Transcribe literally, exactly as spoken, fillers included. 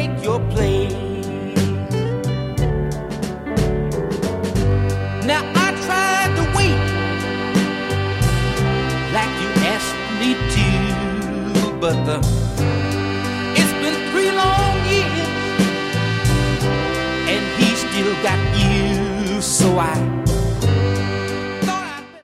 make your play. Now I tried to wait like you asked me to, but the, it's been three long years and he still got you, so I